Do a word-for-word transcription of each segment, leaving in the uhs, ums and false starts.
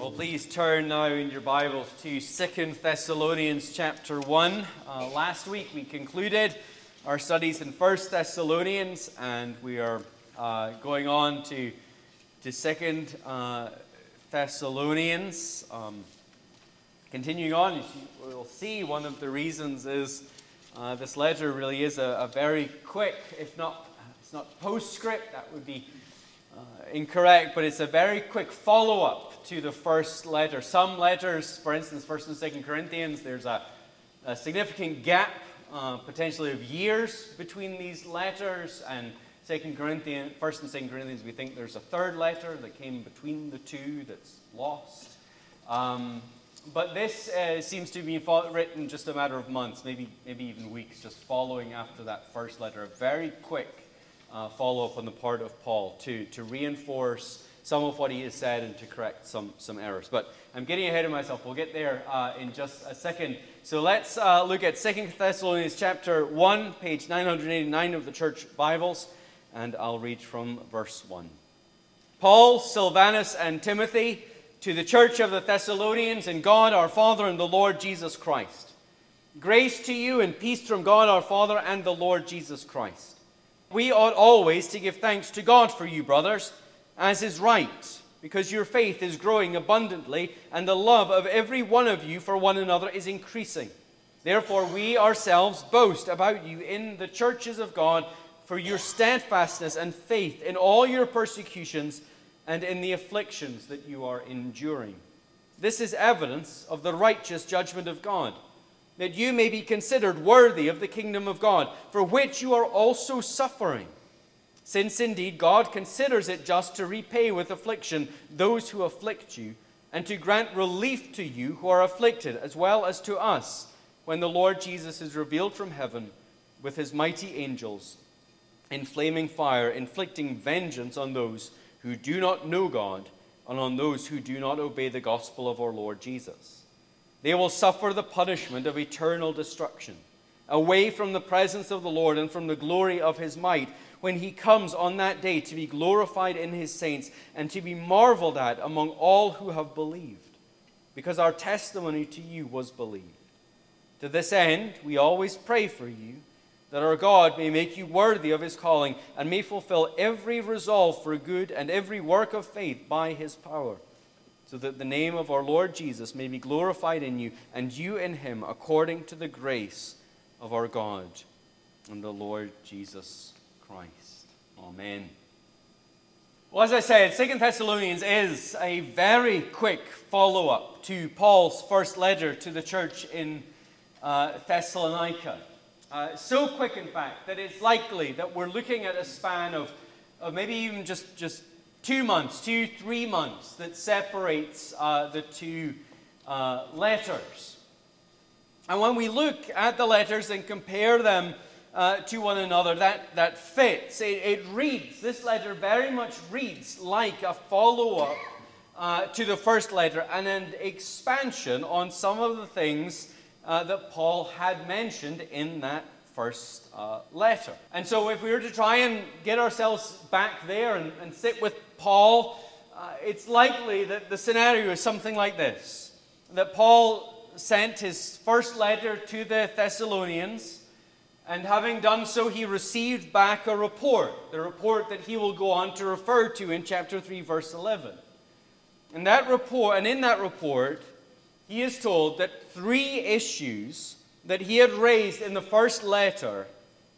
Well, please turn now in your Bibles to Second Thessalonians chapter one. Uh, last week we concluded our studies in First Thessalonians, and we are uh, going on to, to Second uh, Thessalonians. Um, continuing on, as you will see, one of the reasons is uh, this letter really is a, a very quick, if not, it's not postscript, that would be uh, incorrect, but it's a very quick follow-up to the first letter. Some letters, for instance, First and Second Corinthians, there's a, a significant gap, uh, potentially of years between these letters. And Second Corinthians, First and Second Corinthians, we think there's a third letter that came between the two that's lost. Um, but this uh, seems to be written just a matter of months, maybe maybe even weeks, just following after that first letter. A very quick uh, follow-up on the part of Paul to to reinforce some of what he has said and to correct some, some errors. But I'm getting ahead of myself. We'll get there uh, in just a second. So let's uh, look at Second Thessalonians chapter one, page nine eighty-nine of the Church Bibles, and I'll read from verse one. Paul, Silvanus, and Timothy, to the church of the Thessalonians, in God our Father and the Lord Jesus Christ. Grace to you and peace from God our Father and the Lord Jesus Christ. We ought always to give thanks to God for you, brothers, as is right, because your faith is growing abundantly, and the love of every one of you for one another is increasing. Therefore we ourselves boast about you in the churches of God for your steadfastness and faith in all your persecutions and in the afflictions that you are enduring. This is evidence of the righteous judgment of God, that you may be considered worthy of the kingdom of God, for which you are also suffering. Since indeed God considers it just to repay with affliction those who afflict you, and to grant relief to you who are afflicted, as well as to us, when the Lord Jesus is revealed from heaven with his mighty angels in flaming fire, inflicting vengeance on those who do not know God, and on those who do not obey the gospel of our Lord Jesus. They will suffer the punishment of eternal destruction, away from the presence of the Lord and from the glory of his might, when he comes on that day to be glorified in his saints and to be marveled at among all who have believed, because our testimony to you was believed. To this end, we always pray for you, that our God may make you worthy of his calling and may fulfill every resolve for good and every work of faith by his power, so that the name of our Lord Jesus may be glorified in you and you in him, according to the grace of our God and the Lord Jesus Christ. Amen. Well, as I said, Second Thessalonians is a very quick follow-up to Paul's first letter to the church in uh, Thessalonica. Uh, so quick, in fact, that it's likely that we're looking at a span of, of maybe even just, just two months, two, three months that separates uh, the two uh, letters. And when we look at the letters and compare them Uh, to one another, that, that fits. It, it reads, this letter very much reads like a follow-up uh, to the first letter and an expansion on some of the things uh, that Paul had mentioned in that first uh, letter. And so if we were to try and get ourselves back there and, and sit with Paul, uh, it's likely that the scenario is something like this, that Paul sent his first letter to the Thessalonians, and having done so, he received back a report, the report that he will go on to refer to in chapter three, verse eleven. And that report, and in that report, he is told that three issues that he had raised in the first letter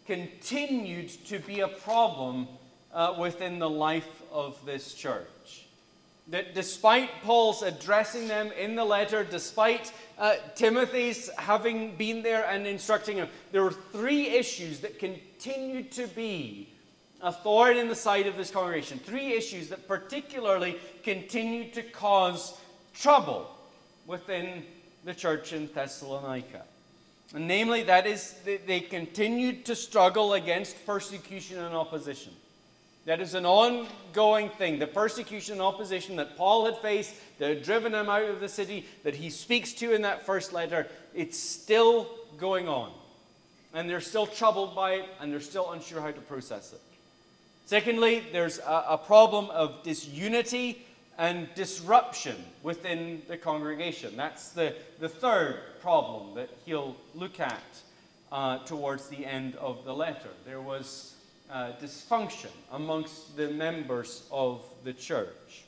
continued to be a problem uh, within the life of this church. That despite Paul's addressing them in the letter, despite uh, Timothy's having been there and instructing him, there were three issues that continued to be a thorn in the side of this congregation. Three issues that particularly continued to cause trouble within the church in Thessalonica. And namely, that is, they continued to struggle against persecution and opposition. That is an ongoing thing. The persecution and opposition that Paul had faced, that had driven him out of the city, that he speaks to in that first letter, it's still going on. And they're still troubled by it, and they're still unsure how to process it. Secondly, there's a, a problem of disunity and disruption within the congregation. That's the, the third problem that he'll look at uh, towards the end of the letter. There was uh, dysfunction amongst the members of the church.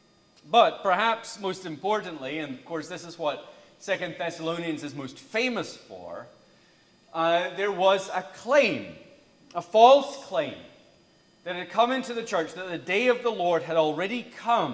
But perhaps most importantly, and of course this is what Second Thessalonians is most famous for, uh, there was a claim, a false claim, that had come into the church that the day of the Lord had already come.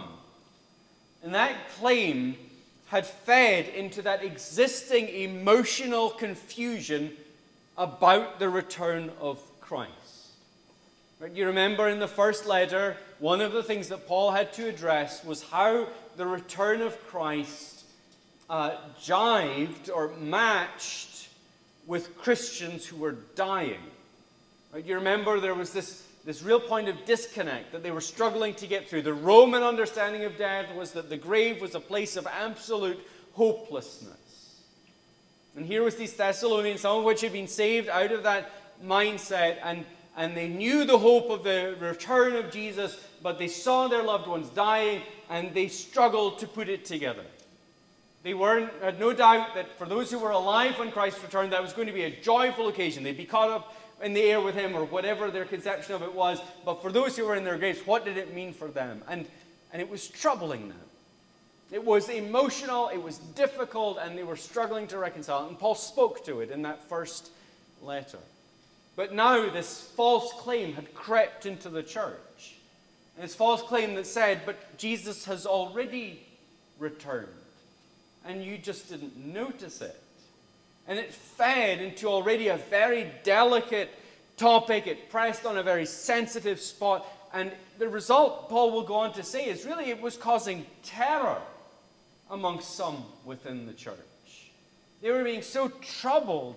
And that claim had fed into that existing emotional confusion about the return of Christ. Right? You remember in the first letter, one of the things that Paul had to address was how the return of Christ uh, jived or matched with Christians who were dying. Right? You remember there was this This real point of disconnect that they were struggling to get through. The Roman understanding of death was that the grave was a place of absolute hopelessness. And here was these Thessalonians, some of which had been saved out of that mindset, and, and they knew the hope of the return of Jesus, but they saw their loved ones dying, and they struggled to put it together. They weren't, had no doubt that for those who were alive when Christ returned, that was going to be a joyful occasion. They'd be caught up in the air with him, or whatever their conception of it was. But for those who were in their graves, what did it mean for them? And, and it was troubling them. It was emotional, it was difficult, and they were struggling to reconcile it. And Paul spoke to it in that first letter. But now this false claim had crept into the church. And this false claim that said, but Jesus has already returned, and you just didn't notice it. And it fed into already a very delicate topic. It pressed on a very sensitive spot. And the result, Paul will go on to say, is really it was causing terror amongst some within the church. They were being so troubled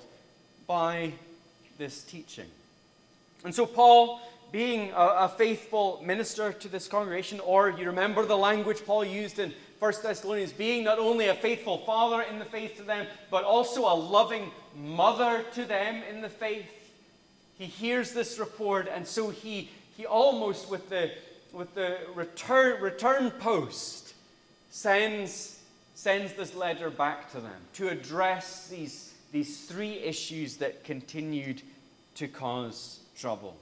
by this teaching. And so Paul, being a, a faithful minister to this congregation, or you remember the language Paul used in First Thessalonians, being not only a faithful father in the faith to them, but also a loving mother to them in the faith. He hears this report, and so he he almost with the with the return return post sends sends this letter back to them to address these these three issues that continued to cause trouble.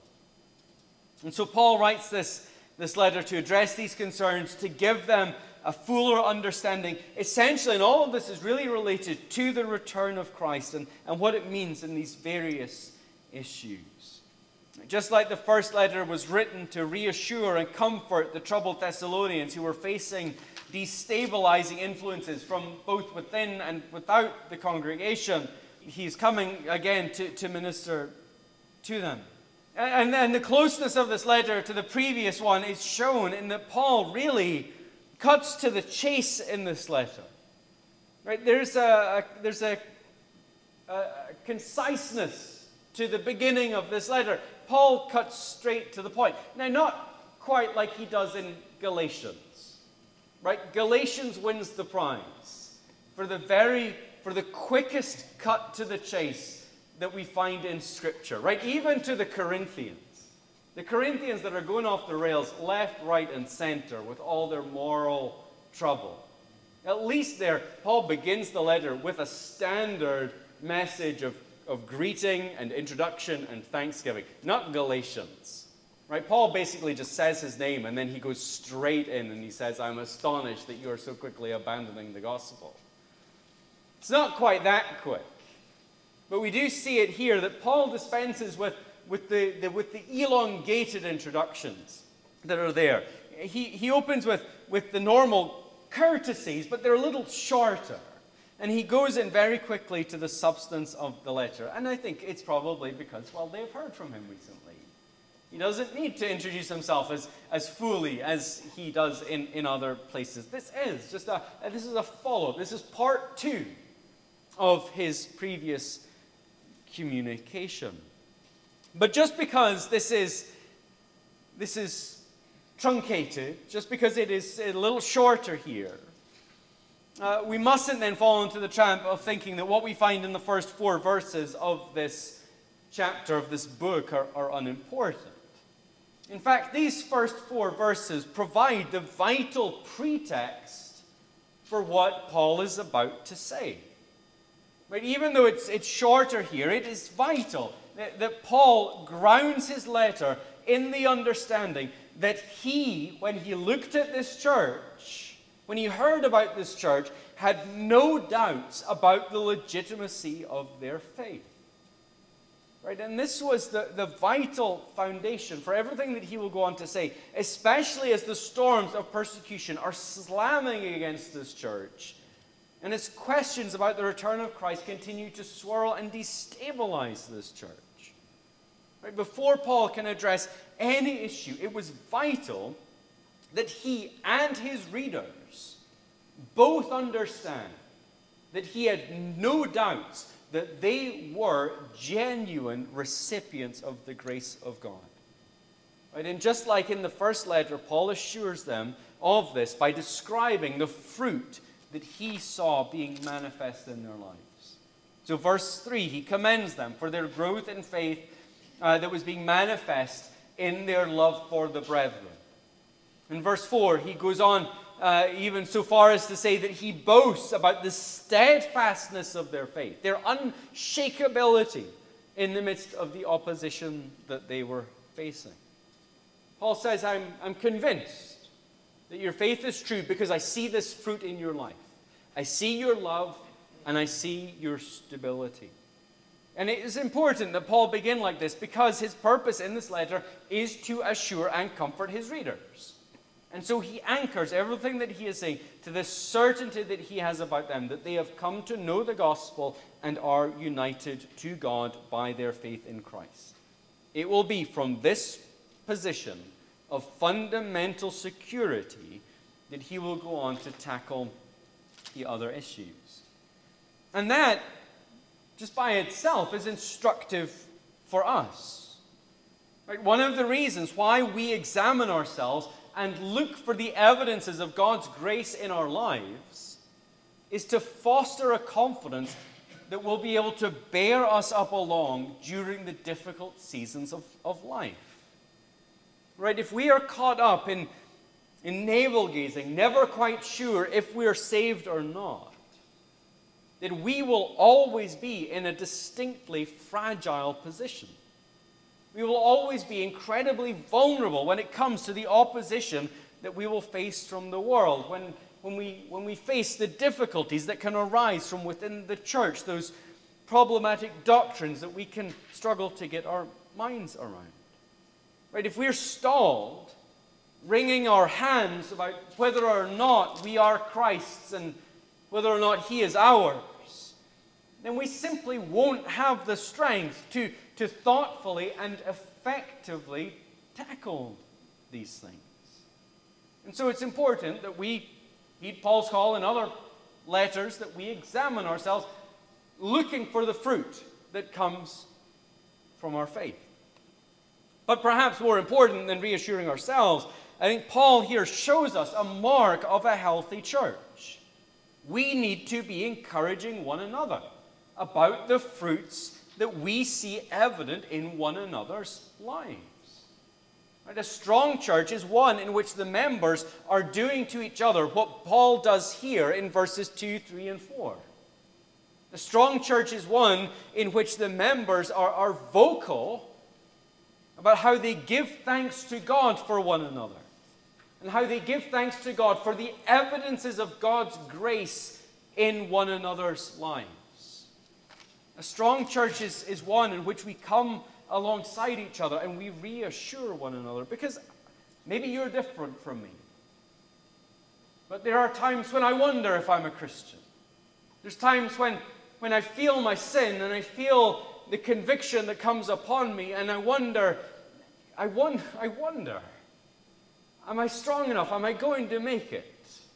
And so Paul writes this this letter to address these concerns, to give them a fuller understanding. Essentially, and all of this is really related to the return of Christ and, and what it means in these various issues. Just like the first letter was written to reassure and comfort the troubled Thessalonians who were facing destabilizing influences from both within and without the congregation, he's coming again to, to minister to them. And then the closeness of this letter to the previous one is shown in that Paul really cuts to the chase in this letter. Right? There's a, a there's a, a, a conciseness to the beginning of this letter. Paul cuts straight to the point. Now, not quite like he does in Galatians. Right? Galatians wins the prize for the very for the quickest cut to the chase that we find in Scripture. Right? Even to the Corinthians. The Corinthians that are going off the rails left, right, and center with all their moral trouble. At least there, Paul begins the letter with a standard message of, of greeting and introduction and thanksgiving. Not Galatians. Right? Paul basically just says his name and then he goes straight in and he says, I'm astonished that you are so quickly abandoning the gospel. It's not quite that quick. But we do see it here that Paul dispenses with With the, the with the elongated introductions that are there. He, he opens with, with the normal courtesies, but they're a little shorter. And he goes in very quickly to the substance of the letter. And I think it's probably because, well, they've heard from him recently. He doesn't need to introduce himself as, as fully as he does in, in other places. This is just a, this is a follow-up. This is part two of his previous communication. But just because this is this is truncated, just because it is a little shorter here, uh, we mustn't then fall into the trap of thinking that what we find in the first four verses of this chapter, of this book, are, are unimportant. In fact, these first four verses provide the vital pretext for what Paul is about to say. Right? Even though it's, it's shorter here, it is vital that, that Paul grounds his letter in the understanding that he, when he looked at this church, when he heard about this church, had no doubts about the legitimacy of their faith. Right? And this was the, the vital foundation for everything that he will go on to say, especially as the storms of persecution are slamming against this church, and as questions about the return of Christ continue to swirl and destabilize this church. Right? Before Paul can address any issue, it was vital that he and his readers both understand that he had no doubts that they were genuine recipients of the grace of God. Right? And just like in the first letter, Paul assures them of this by describing the fruit that he saw being manifest in their lives. So verse three, he commends them for their growth in faith uh, that was being manifest in their love for the brethren. In verse four, he goes on Uh, even so far as to say that he boasts about the steadfastness of their faith, their unshakability in the midst of the opposition that they were facing. Paul says, I'm, I'm convinced that your faith is true because I see this fruit in your life. I see your love and I see your stability. And it is important that Paul begin like this because his purpose in this letter is to assure and comfort his readers. And so he anchors everything that he is saying to the certainty that he has about them, that they have come to know the gospel and are united to God by their faith in Christ. It will be from this position of fundamental security that he will go on to tackle the other issues. And that, just by itself, is instructive for us. Right? One of the reasons why we examine ourselves and look for the evidences of God's grace in our lives is to foster a confidence that will be able to bear us up along during the difficult seasons of, of life. Right? If we are caught up in, in navel-gazing, never quite sure if we are saved or not, then we will always be in a distinctly fragile position. We will always be incredibly vulnerable when it comes to the opposition that we will face from the world, when, when, we, when we face the difficulties that can arise from within the church, those problematic doctrines that we can struggle to get our minds around. Right? If we're stalled, wringing our hands about whether or not we are Christ's and whether or not He is ours, then we simply won't have the strength to to thoughtfully and effectively tackle these things. And so it's important that we heed Paul's call in other letters, that we examine ourselves looking for the fruit that comes from our faith. But perhaps more important than reassuring ourselves, I think Paul here shows us a mark of a healthy church. We need to be encouraging one another about the fruits that we see evident in one another's lives. Right? A strong church is one in which the members are doing to each other what Paul does here in verses two, three, and four. A strong church is one in which the members are, are vocal about how they give thanks to God for one another, and how they give thanks to God for the evidences of God's grace in one another's lives. A strong church is, is one in which we come alongside each other and we reassure one another, because maybe you're different from me. But there are times when I wonder if I'm a Christian. There's times when, when I feel my sin and I feel the conviction that comes upon me, and I wonder, I, won- I wonder, am I strong enough? Am I going to make it?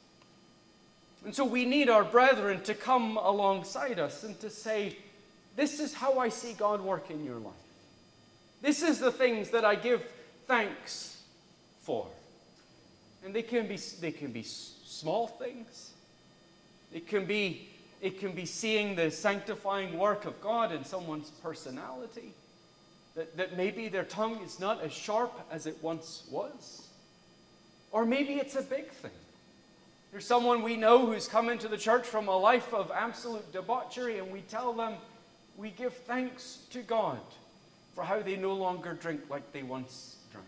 And so we need our brethren to come alongside us and to say, this is how I see God work in your life. This is the things that I give thanks for. And they can be, they can be small things. It can be, it can be seeing the sanctifying work of God in someone's personality. That, that maybe their tongue is not as sharp as it once was. Or maybe it's a big thing. There's someone we know who's come into the church from a life of absolute debauchery, and we tell them we give thanks to God for how they no longer drink like they once drank.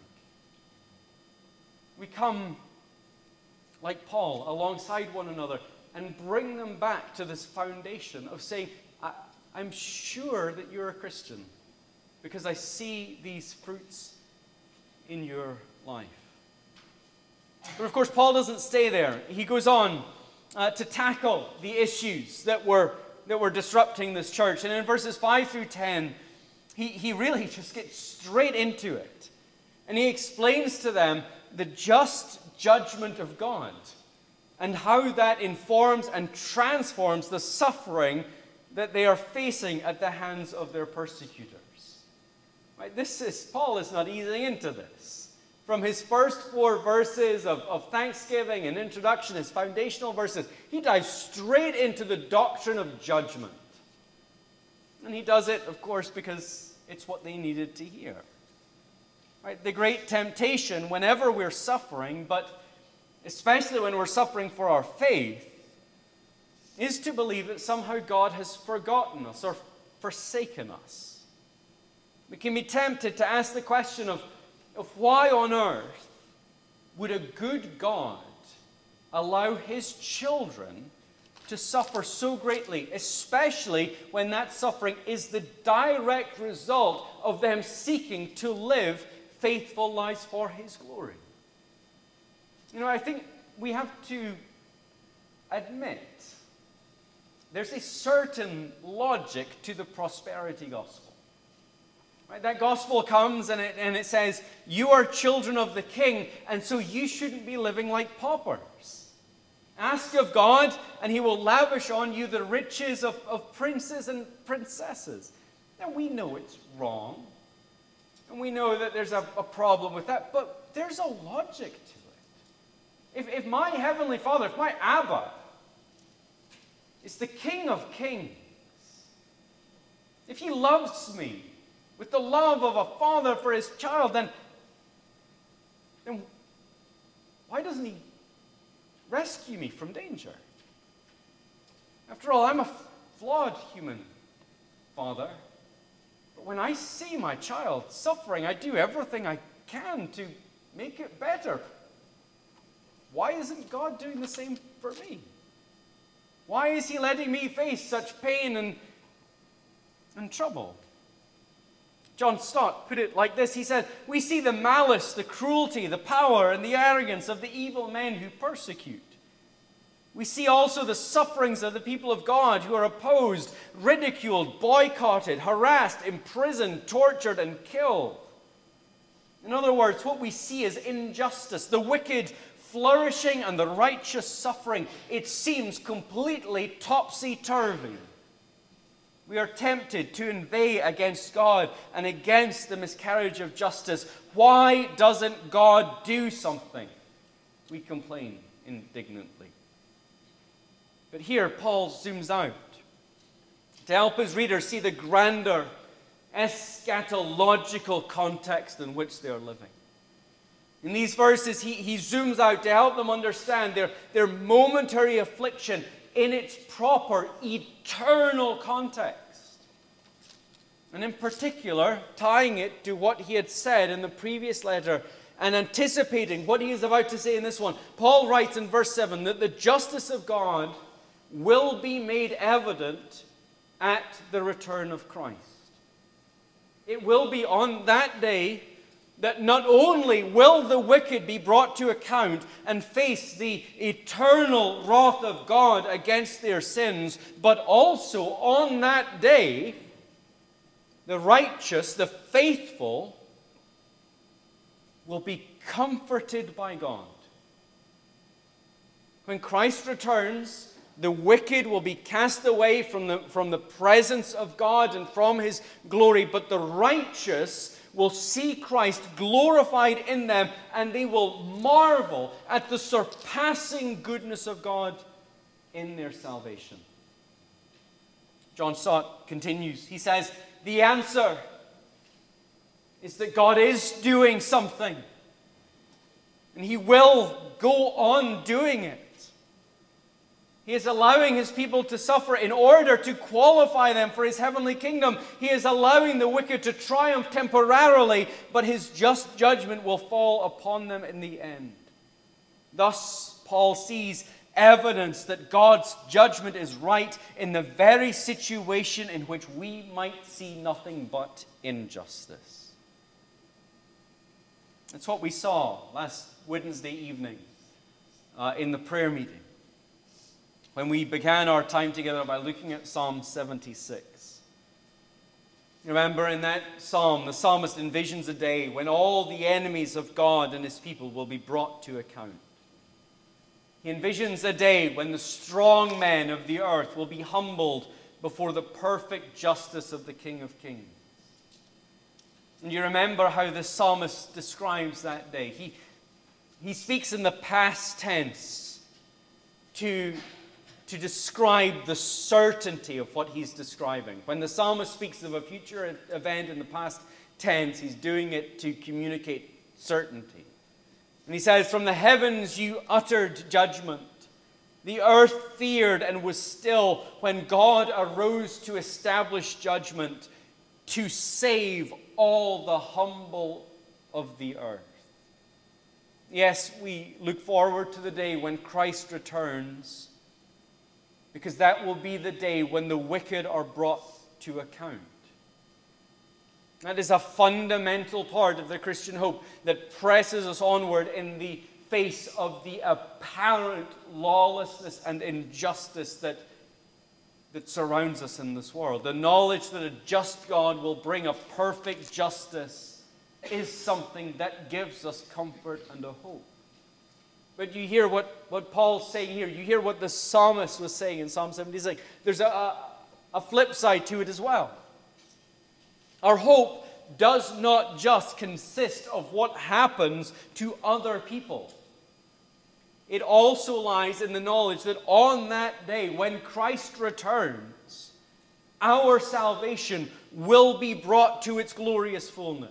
We come, like Paul, alongside one another and bring them back to this foundation of saying, I, I'm sure that you're a Christian because I see these fruits in your life. But of course, Paul doesn't stay there. He goes on uh, to tackle the issues that were, that were disrupting this church. And in verses five through ten, he, he really just gets straight into it. And he explains to them the just judgment of God and how that informs and transforms the suffering that they are facing at the hands of their persecutors. Right? This is, Paul is not easing into this. From his first four verses of, of thanksgiving and introduction, his foundational verses, he dives straight into the doctrine of judgment. And he does it, of course, because it's what they needed to hear. Right? The great temptation whenever we're suffering, but especially when we're suffering for our faith, is to believe that somehow God has forgotten us or forsaken us. We can be tempted to ask the question of, of why on earth would a good God allow his children to suffer so greatly, especially when that suffering is the direct result of them seeking to live faithful lives for his glory. You know, I think we have to admit there's a certain logic to the prosperity gospel. Right? That gospel comes and it, and it says, you are children of the King, and so you shouldn't be living like paupers. Ask of God, and he will lavish on you the riches of, of princes and princesses. Now, we know it's wrong, and we know that there's a, a problem with that, but there's a logic to it. If, if my heavenly Father, if my Abba is the King of kings, if he loves me with the love of a father for his child, then, then why doesn't he rescue me from danger? After all, I'm a flawed human father. But when I see my child suffering, I do everything I can to make it better. Why isn't God doing the same for me? Why is he letting me face such pain and, and trouble? John Stott put it like this. He said, we see the malice, the cruelty, the power, and the arrogance of the evil men who persecute. We see also the sufferings of the people of God who are opposed, ridiculed, boycotted, harassed, imprisoned, tortured, and killed. In other words, what we see is injustice, the wicked flourishing and the righteous suffering. It seems completely topsy-turvy. We are tempted to inveigh against God and against the miscarriage of justice. Why doesn't God do something? We complain indignantly. But here, Paul zooms out to help his readers see the grander eschatological context in which they are living. In these verses, he, he zooms out to help them understand their, their momentary affliction in its proper eternal context. And in particular, tying it to what he had said in the previous letter and anticipating what he is about to say in this one, Paul writes in verse seven that the justice of God will be made evident at the return of Christ. It will be on that day that not only will the wicked be brought to account and face the eternal wrath of God against their sins, but also on that day, the righteous, the faithful, will be comforted by God. When Christ returns, the wicked will be cast away from the, from the presence of God and from his glory, but the righteous will see Christ glorified in them, and they will marvel at the surpassing goodness of God in their salvation. John Stott continues. He says, the answer is that God is doing something. And He will go on doing it. He is allowing His people to suffer in order to qualify them for His heavenly kingdom. He is allowing the wicked to triumph temporarily, but His just judgment will fall upon them in the end. Thus, Paul sees evidence that God's judgment is right in the very situation in which we might see nothing but injustice. That's what we saw last Wednesday evening uh, in the prayer meeting, when we began our time together by looking at Psalm seventy-six. Remember, in that psalm, the psalmist envisions a day when all the enemies of God and His people will be brought to account. He envisions a day when the strong men of the earth will be humbled before the perfect justice of the King of Kings. And you remember how the psalmist describes that day. He, he speaks in the past tense to to describe the certainty of what he's describing. When the psalmist speaks of a future event in the past tense, he's doing it to communicate certainty. And he says, "From the heavens you uttered judgment. The earth feared and was still when God arose to establish judgment, to save all the humble of the earth." Yes, we look forward to the day when Christ returns, because that will be the day when the wicked are brought to account. That is a fundamental part of the Christian hope that presses us onward in the face of the apparent lawlessness and injustice that, that surrounds us in this world. The knowledge that a just God will bring a perfect justice is something that gives us comfort and a hope. But you hear what, what Paul's saying here. You hear what the psalmist was saying in Psalm seventy-six. There's a, a, a flip side to it as well. Our hope does not just consist of what happens to other people. It also lies in the knowledge that on that day, when Christ returns, our salvation will be brought to its glorious fullness.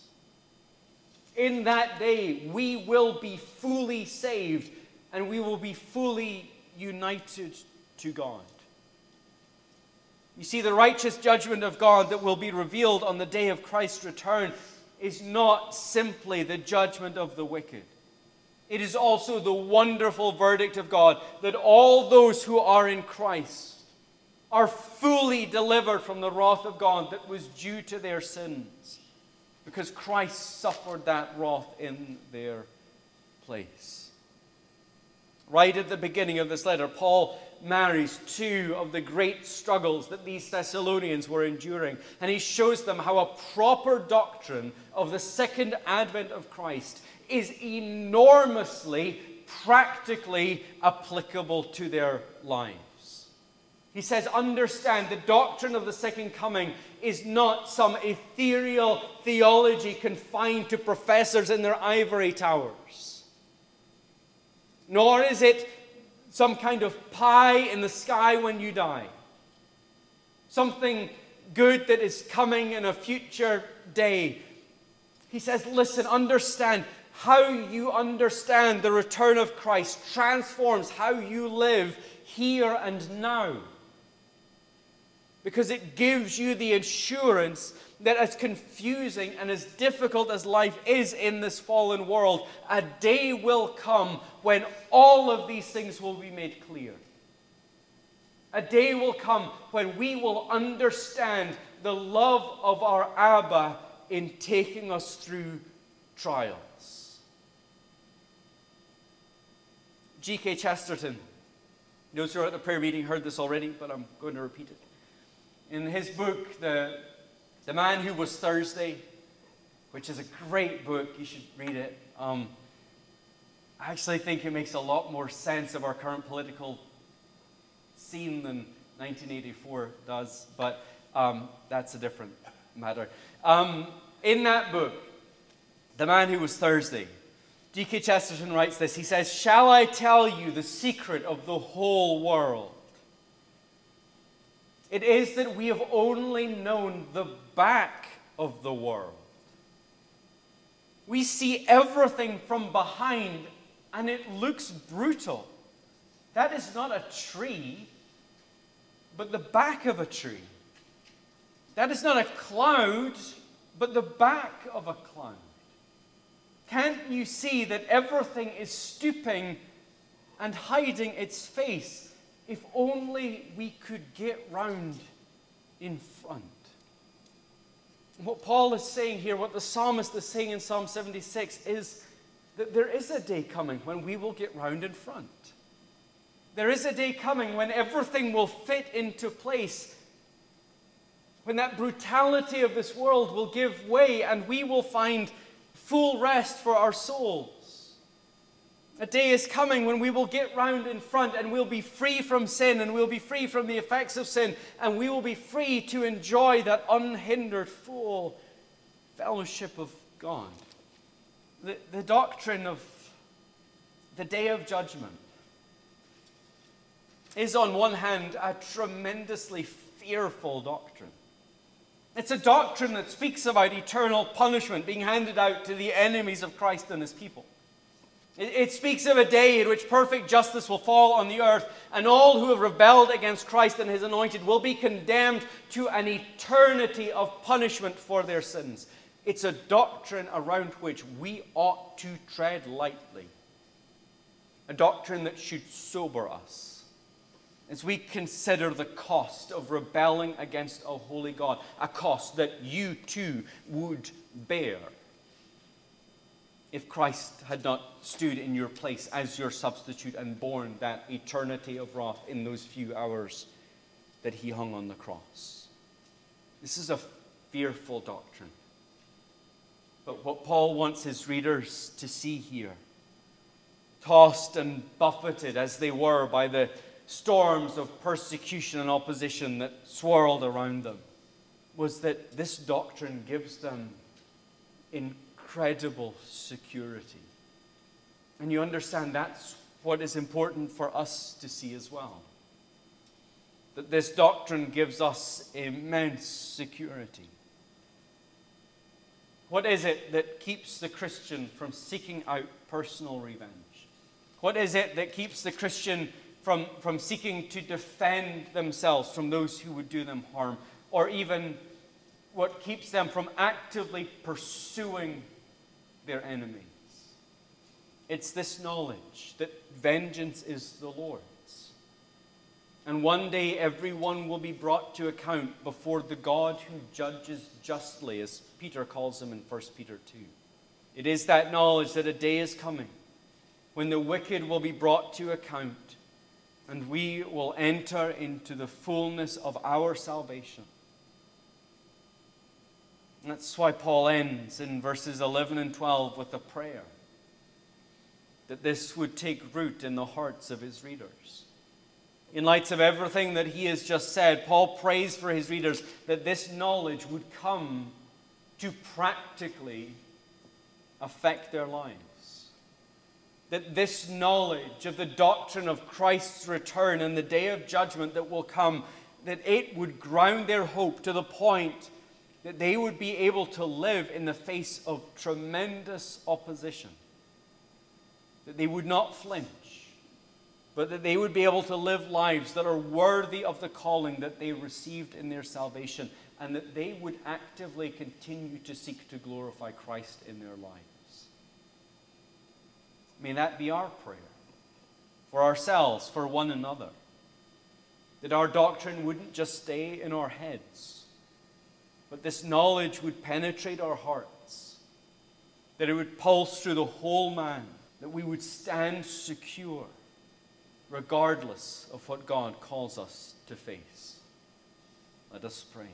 In that day, we will be fully saved and we will be fully united to God. You see, the righteous judgment of God that will be revealed on the day of Christ's return is not simply the judgment of the wicked. It is also the wonderful verdict of God that all those who are in Christ are fully delivered from the wrath of God that was due to their sins, because Christ suffered that wrath in their place. Right at the beginning of this letter, Paul marries two of the great struggles that these Thessalonians were enduring, and he shows them how a proper doctrine of the second advent of Christ is enormously practically applicable to their lives. He says, understand, the doctrine of the second coming is not some ethereal theology confined to professors in their ivory towers. Nor is it some kind of pie in the sky when you die. Something good that is coming in a future day. He says, listen, understand. How you understand the return of Christ transforms how you live here and now. Because it gives you the assurance that as confusing and as difficult as life is in this fallen world, a day will come when all of these things will be made clear. A day will come when we will understand the love of our Abba in taking us through trials. G K Chesterton, those who are at the prayer meeting heard this already, but I'm going to repeat it. In his book, The, the Man Who Was Thursday, which is a great book, you should read it. Um, I actually think it makes a lot more sense of our current political scene than nineteen eighty-four does, but um, that's a different matter. Um, in that book, The Man Who Was Thursday, G K Chesterton writes this. He says, "Shall I tell you the secret of the whole world? It is that we have only known the back of the world. we see everything from behind and it looks brutal. That is not a tree, but the back of a tree. That is not a cloud, but the back of a cloud. Can't you see that everything is stooping and hiding its face? If only we could get round in front. What Paul is saying here, what the psalmist is saying in Psalm seventy-six, is that there is a day coming when we will get round in front. There is a day coming when everything will fit into place, when that brutality of this world will give way and we will find full rest for our souls. A day is coming when we will get round in front and we'll be free from sin and we'll be free from the effects of sin and we will be free to enjoy that unhindered full fellowship of God. The, the doctrine of the day of judgment is on one hand a tremendously fearful doctrine. It's a doctrine that speaks about eternal punishment being handed out to the enemies of Christ and his people. It, it speaks of a day in which perfect justice will fall on the earth and all who have rebelled against Christ and his anointed will be condemned to an eternity of punishment for their sins. It's a doctrine around which we ought to tread lightly. A doctrine that should sober us as we consider the cost of rebelling against a holy God, a cost that you too would bear if Christ had not stood in your place as your substitute and borne that eternity of wrath in those few hours that he hung on the cross. This is a fearful doctrine. But what Paul wants his readers to see here, tossed and buffeted as they were by the storms of persecution and opposition that swirled around them, was that this doctrine gives them incredible security. And you understand that's what is important for us to see as well. That this doctrine gives us immense security. What is it that keeps the Christian from seeking out personal revenge? What is it that keeps the Christian From, from seeking to defend themselves from those who would do them harm, or even what keeps them from actively pursuing their enemies? It's this knowledge that vengeance is the Lord's. And one day everyone will be brought to account before the God who judges justly, as Peter calls him in First Peter two. It is that knowledge that a day is coming when the wicked will be brought to account and we will enter into the fullness of our salvation. And that's why Paul ends in verses eleven and twelve with a prayer, that this would take root in the hearts of his readers. In light of everything that he has just said, Paul prays for his readers that this knowledge would come to practically affect their lives. That this knowledge of the doctrine of Christ's return and the day of judgment that will come, that it would ground their hope to the point that they would be able to live in the face of tremendous opposition. That they would not flinch, but that they would be able to live lives that are worthy of the calling that they received in their salvation, and that they would actively continue to seek to glorify Christ in their lives. May that be our prayer for ourselves, for one another. That our doctrine wouldn't just stay in our heads, but this knowledge would penetrate our hearts. That it would pulse through the whole man. That we would stand secure regardless of what God calls us to face. Let us pray.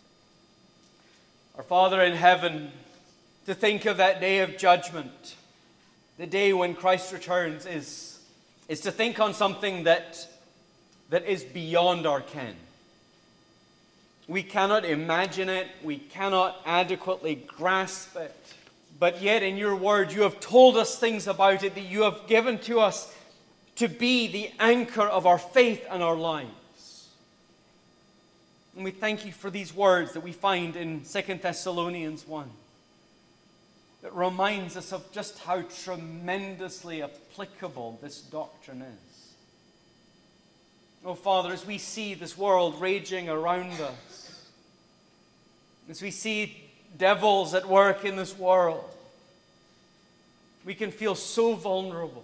Our Father in heaven, to think of that day of judgment, the day when Christ returns, is, is to think on something that, that is beyond our ken. We cannot imagine it. We cannot adequately grasp it. But yet in your word, you have told us things about it that you have given to us to be the anchor of our faith and our lives. And we thank you for these words that we find in Second Thessalonians one. that reminds us of just how tremendously applicable this doctrine is. Oh, Father, as we see this world raging around us, as we see devils at work in this world, we can feel so vulnerable.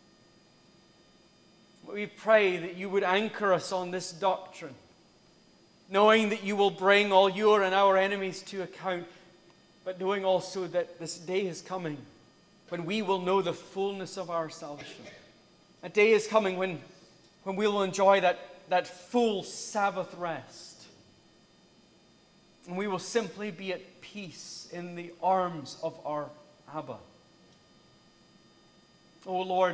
We pray that you would anchor us on this doctrine, knowing that you will bring all your and our enemies to account, but knowing also that this day is coming when we will know the fullness of our salvation. A day is coming when, when we will enjoy that, that full Sabbath rest. And we will simply be at peace in the arms of our Abba. Oh Lord,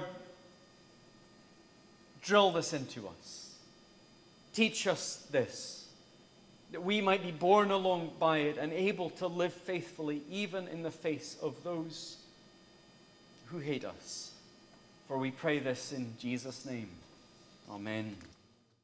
drill this into us. Teach us this, that we might be borne along by it and able to live faithfully even in the face of those who hate us. For we pray this in Jesus' name. Amen.